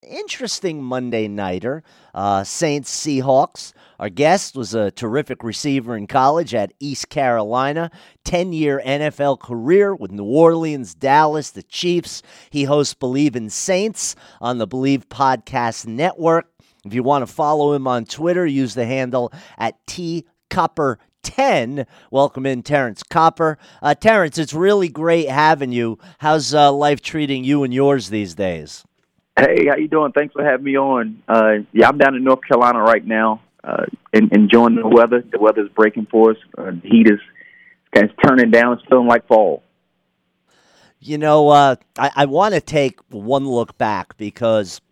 Interesting Monday nighter. Saints Seahawks. Our guest was a terrific receiver in college at East Carolina. 10-year NFL career with New Orleans, Dallas, the Chiefs. He hosts Believe in Saints on the Believe Podcast Network. If you want to follow him on Twitter, use the handle at TCopper10. Welcome in, Terrence Copper. Terrence, it's really great having you. How's life treating you and yours these days? Hey, how you doing? Thanks for having me on. I'm down in North Carolina right now, enjoying the weather. The weather's breaking for us. The heat is turning down. It's feeling like fall. You know, I want to take one look back because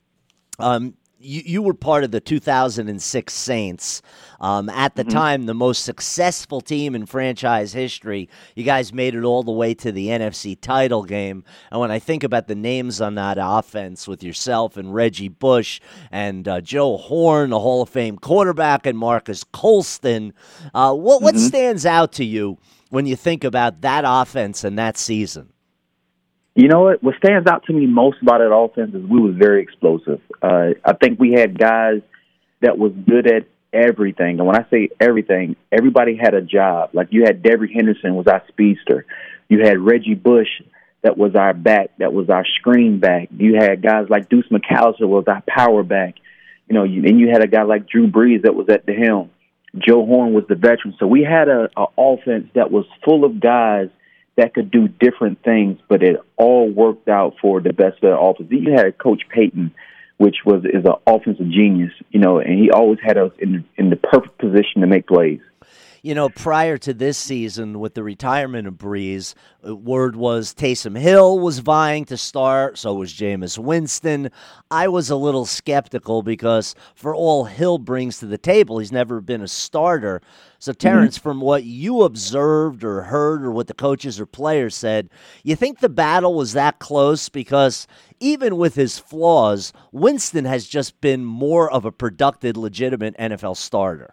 you were part of the 2006 Saints. At the time, the most successful team in franchise history. You guys made it all the way to the NFC title game. And when I think about the names on that offense with yourself and Reggie Bush and Joe Horn, the Hall of Fame quarterback, and Marcus Colston, what stands out to you when you think about that offense and that season? You know what stands out to me most about that offense is we was very explosive. I think we had guys that was good at everything. And when I say everything, everybody had a job. Like you had Devery Henderson was our speedster. You had Reggie Bush that was our back, that was our screen back. You had guys like Deuce McAllister was our power back. And you had a guy like Drew Brees that was at the helm. Joe Horn was the veteran. So we had a offense that was full of guys that could do different things, but it all worked out for the best of the offense. You had Coach Payton, which is an offensive genius, and he always had us in the perfect position to make plays. Prior to this season, with the retirement of Brees, word was Taysom Hill was vying to start, so was Jameis Winston. I was a little skeptical because for all Hill brings to the table, he's never been a starter. So, Terrence, from what you observed or heard or what the coaches or players said, you think the battle was that close? Because even with his flaws, Winston has just been more of a productive, legitimate NFL starter.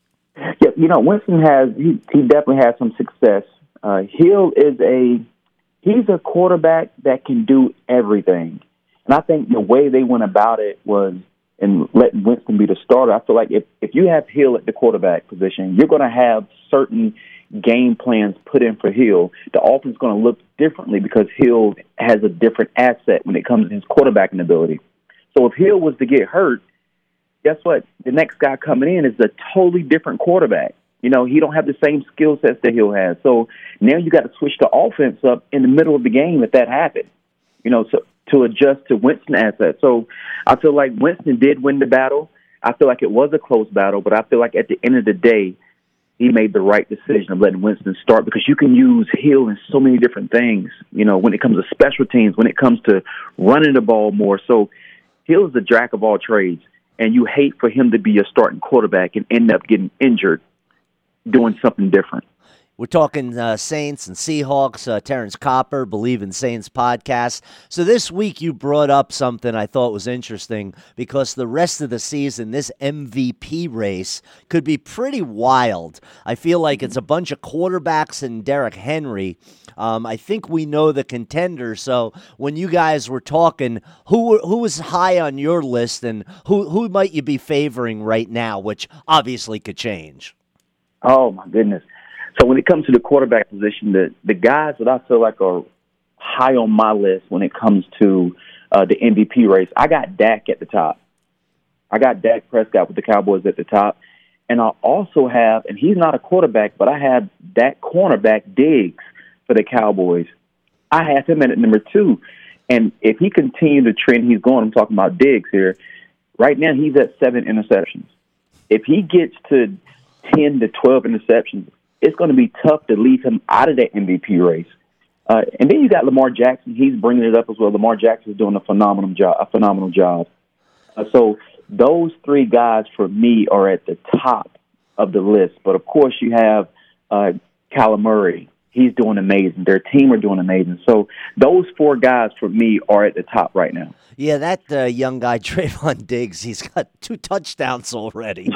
Yeah, Winston he definitely has some success. Hill he's a quarterback that can do everything. And I think the way they went about it was in letting Winston be the starter. I feel like if you have Hill at the quarterback position, you're going to have certain game plans put in for Hill. The offense is going to look differently because Hill has a different asset when it comes to his quarterbacking ability. So if Hill was to get hurt, guess what? The next guy coming in is a totally different quarterback. He don't have the same skill sets that Hill has. So now you got to switch the offense up in the middle of the game if that happened, so to adjust to Winston's assets. So I feel like Winston did win the battle. I feel like it was a close battle, but I feel like at the end of the day, he made the right decision of letting Winston start because you can use Hill in so many different things, when it comes to special teams, when it comes to running the ball more. So Hill is the jack of all trades. And you hate for him to be a starting quarterback and end up getting injured doing something different. We're talking Saints and Seahawks. Terrence Copper, Believe in Saints podcast. So this week you brought up something I thought was interesting because the rest of the season, this MVP race could be pretty wild. I feel like it's a bunch of quarterbacks and Derrick Henry. I think we know the contenders. So when you guys were talking, who was high on your list and who might you be favoring right now, which obviously could change? Oh, my goodness. So when it comes to the quarterback position, the guys that I feel like are high on my list when it comes to the MVP race, I got Dak at the top. I got Dak Prescott with the Cowboys at the top. And I also have, and he's not a quarterback, but I have that cornerback Diggs for the Cowboys. I have him at number 2. And if he continues the trend he's going, I'm talking about Diggs here, right now he's at 7 interceptions. If he gets to 10 to 12 interceptions, it's going to be tough to leave him out of that MVP race. And then you got Lamar Jackson. He's bringing it up as well. Lamar Jackson is doing a phenomenal job. So those 3 guys for me are at the top of the list. But, of course, you have Kyler Murray he's doing amazing. Their team are doing amazing. So those four guys for me are at the top right now. Yeah, that young guy, Trayvon Diggs, he's got 2 touchdowns already.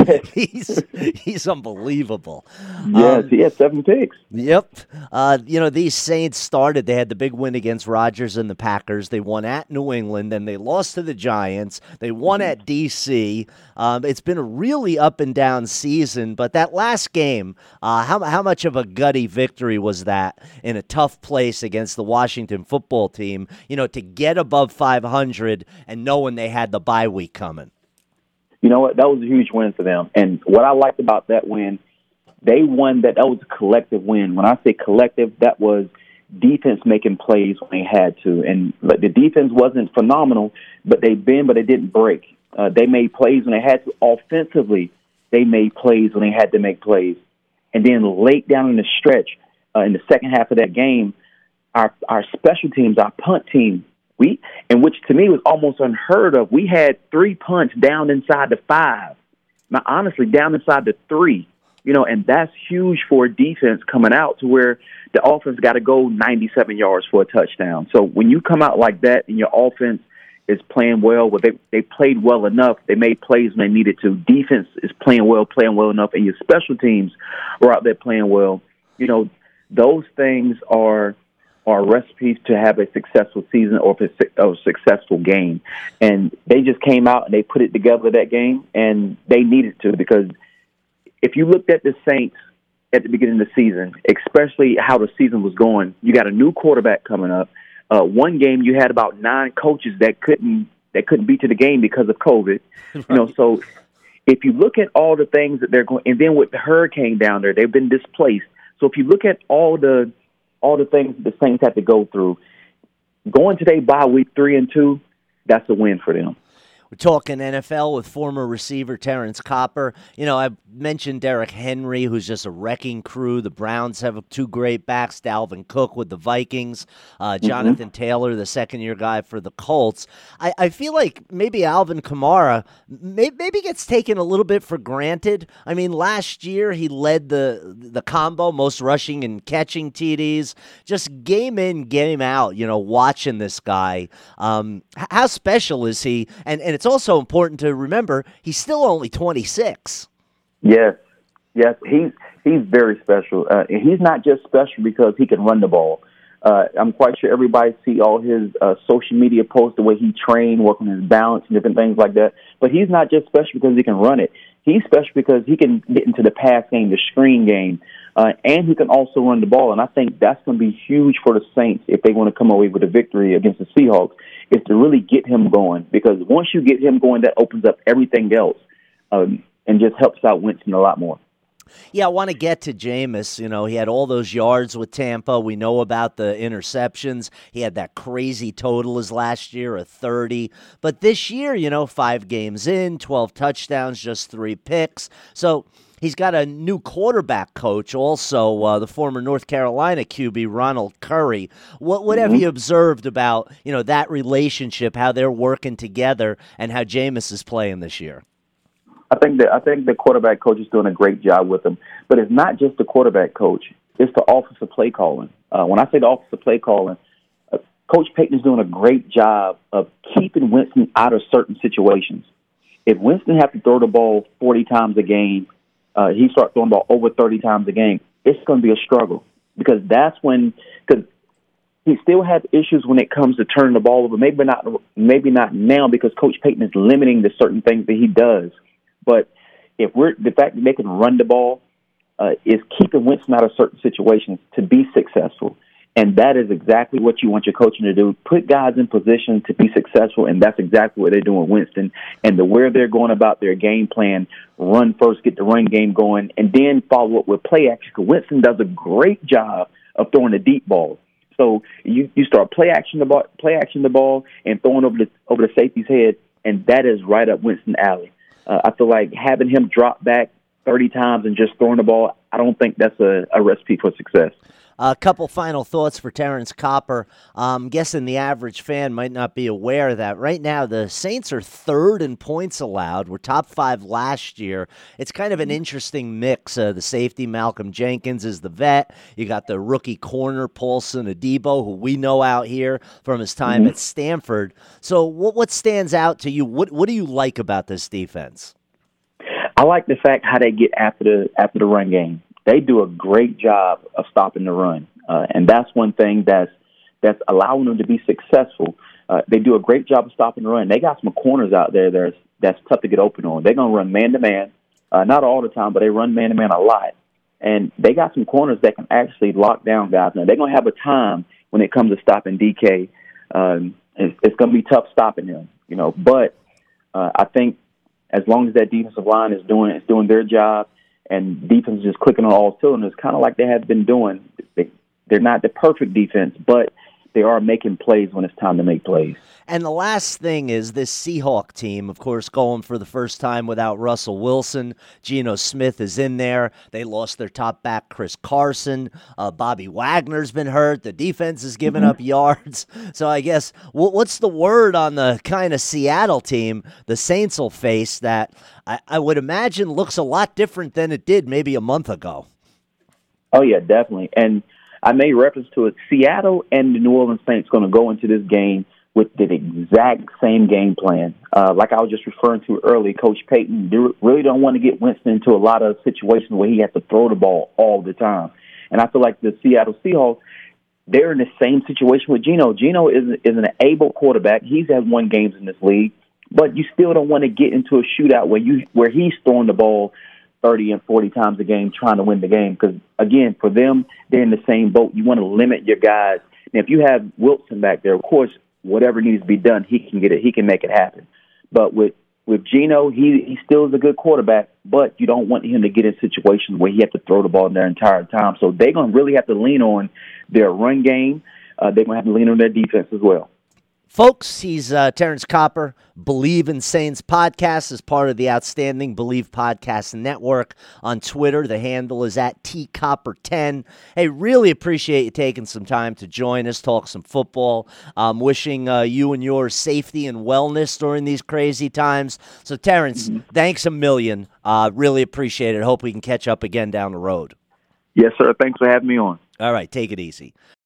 He's unbelievable. Yes, he had 7 picks. Yep. These Saints started, they had the big win against Rodgers and the Packers. They won at New England, then they lost to the Giants. They won at D.C. It's been a really up and down season, but that last game, how much of a gutty victory was that in a tough place against the Washington football team, to get above 500 and knowing they had the bye week coming? You know what? That was a huge win for them. And what I liked about that win, they won that was a collective win. When I say collective, that was defense making plays when they had to. But the defense wasn't phenomenal, but they didn't break. They made plays when they had to. Offensively, they made plays when they had to make plays. And then late down in the stretch, in the second half of that game, our special teams, our punt team, which to me was almost unheard of. We had 3 punts down inside the 5. Now, honestly, down inside the 3, and that's huge for a defense coming out to where the offense got to go 97 yards for a touchdown. So when you come out like that and your offense is playing well, they played well enough. They made plays when they needed to. Defense is playing well enough, and your special teams were out there playing well. Those things are recipes to have a successful season or a successful game. And they just came out and they put it together that game, and they needed to, because if you looked at the Saints at the beginning of the season, especially how the season was going, you got a new quarterback coming up. One game you had about 9 coaches that couldn't be to the game because of COVID. Right. So if you look at all the things that they're going, and then with the hurricane down there, they've been displaced. So if you look at all the things the Saints have to go through, going today by week 3 and 2, that's a win for them. We're talking NFL with former receiver Terrence Copper. I mentioned Derrick Henry, who's just a wrecking crew. The Browns have 2 great backs, Dalvin Cook with the Vikings, Jonathan Taylor, the second-year guy for the Colts. I feel like maybe Alvin Kamara maybe gets taken a little bit for granted. I mean, last year he led the combo, most rushing and catching TDs. Just game in, game out, watching this guy. How special is he? And it's also important to remember he's still only 26. Yes, he's very special. And he's not just special because he can run the ball. I'm quite sure everybody see all his social media posts, the way he trained, working his balance and different things like that. But he's not just special because he can run it. He's special because he can get into the pass game, the screen game, and he can also run the ball. And I think that's going to be huge for the Saints if they want to come away with a victory against the Seahawks, is to really get him going. Because once you get him going, that opens up everything else and just helps out Winston a lot more. Yeah, I want to get to Jameis. He had all those yards with Tampa. We know about the interceptions. He had that crazy total as last year, a 30. But this year, 5 games in, 12 touchdowns, just 3 picks. So he's got a new quarterback coach also, the former North Carolina QB, Ronald Curry. What have you observed about, that relationship, how they're working together, and how Jameis is playing this year? I think the quarterback coach is doing a great job with him. But it's not just the quarterback coach. It's the office of play calling. When I say the office of play calling, Coach Payton is doing a great job of keeping Winston out of certain situations. If Winston has to throw the ball 40 times a game, he starts throwing the ball over 30 times a game, it's going to be a struggle. Because he still has issues when it comes to turning the ball over. Maybe not now, because Coach Payton is limiting the certain things that he does. But the fact that they can run the ball is keeping Winston out of certain situations to be successful. And that is exactly what you want your coaching to do. Put guys in position to be successful, and that's exactly what they're doing with Winston. And where they're going about their game plan, run first, get the run game going, and then follow up with play action. Because Winston does a great job of throwing the deep ball. So you start play action the ball and throwing over the safety's head, and that is right up Winston's alley. I feel like having him drop back 30 times and just throwing the ball, I don't think that's a recipe for success. A couple final thoughts for Terrence Copper. I'm guessing the average fan might not be aware of that. Right now, the Saints are third in points allowed. We're top 5 last year. It's kind of an interesting mix. The safety, Malcolm Jenkins, is the vet. You got the rookie corner, Paulson Adebo, who we know out here from his time at Stanford. So what stands out to you? What do you like about this defense? I like the fact how they get after the run game. They do a great job of stopping the run, and that's one thing that's allowing them to be successful. They do a great job of stopping the run. They got some corners out there that's tough to get open on. They're gonna run man to man, not all the time, but they run man to man a lot. And they got some corners that can actually lock down guys. Now they're gonna have a time when it comes to stopping DK. It's gonna be tough stopping him, But I think as long as that defensive line is doing their job, and defense is just clicking on all cylinders, kind of like they have been doing. They're not the perfect defense, but they are making plays when it's time to make plays. And the last thing is this Seahawk team, of course, going for the first time without Russell Wilson. Geno Smith is in there. They lost their top back, Chris Carson. Bobby Wagner's been hurt. The defense is giving up yards. So I guess what's the word on the kind of Seattle team the Saints will face that I would imagine looks a lot different than it did maybe a month ago? Oh, yeah, definitely. And I made reference to it. Seattle and the New Orleans Saints going to go into this game with the exact same game plan. Like I was just referring to earlier, Coach Payton really don't want to get Winston into a lot of situations where he has to throw the ball all the time. And I feel like the Seattle Seahawks, they're in the same situation with Geno. Geno is an able quarterback. He's had won games in this league, but you still don't want to get into a shootout where he's throwing the ball 30 and 40 times a game trying to win the game. Because, again, for them, they're in the same boat. You want to limit your guys. And if you have Wilson back there, of course, whatever needs to be done, he can get it. He can make it happen. But with Geno, he still is a good quarterback, but you don't want him to get in situations where he has to throw the ball their entire time. So they're going to really have to lean on their run game. They're going to have to lean on their defense as well. Folks, he's Terrence Copper. Believe in Saints podcast is part of the outstanding Believe Podcast Network. On Twitter, the handle is at TCopper10. Hey, really appreciate you taking some time to join us, talk some football. Wishing you and yours safety and wellness during these crazy times. So, Terrence, thanks a million. Really appreciate it. Hope we can catch up again down the road. Yes, sir. Thanks for having me on. All right, take it easy.